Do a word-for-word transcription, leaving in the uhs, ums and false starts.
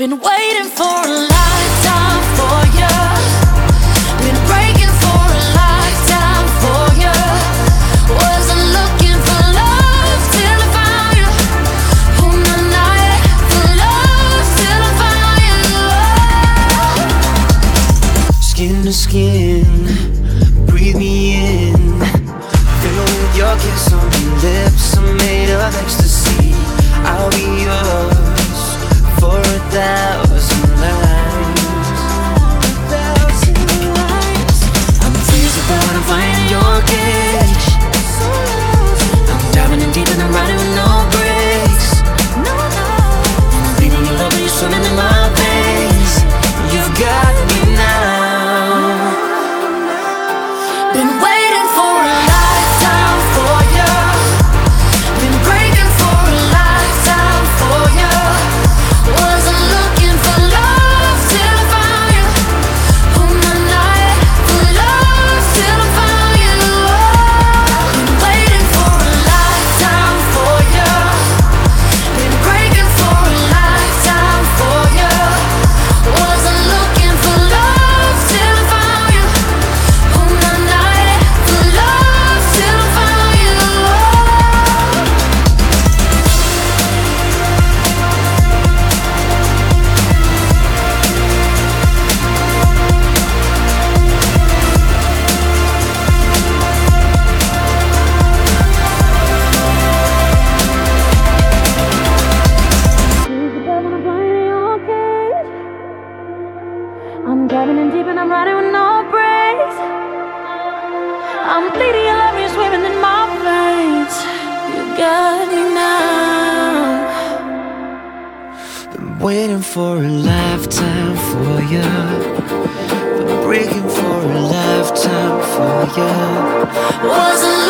Been waiting for a lifetime for you. Been breaking for a lifetime for you. Wasn't looking for love till I found you. On the night for love till I found you. Skin to skin, breathe me in. Fill with your kiss on your lips. I'm made of ecstasy. I'll be yours for a thousand lives. A thousand lives. I'm freezing but I'm flying in your cage. I'm diving in deep and I'm riding with no brakes. And I'm bleeding your love and you're swimming in my veins. You've got me now. Been waiting for a lifetime for you. Been breaking for a lifetime for you. Wasn't looking for love till I found you. On the night for love till I found you. Been waiting for a lifetime for you. Been breaking for a lifetime for you. Wasn't looking for love till I found you. On the night for love till I found you. I'm diving in deep and I'm riding with no brakes. I'm bleeding your love, you're swimming in my veins. You got me now. Been waiting for a lifetime for you. Been breaking for a lifetime for you. Wasn't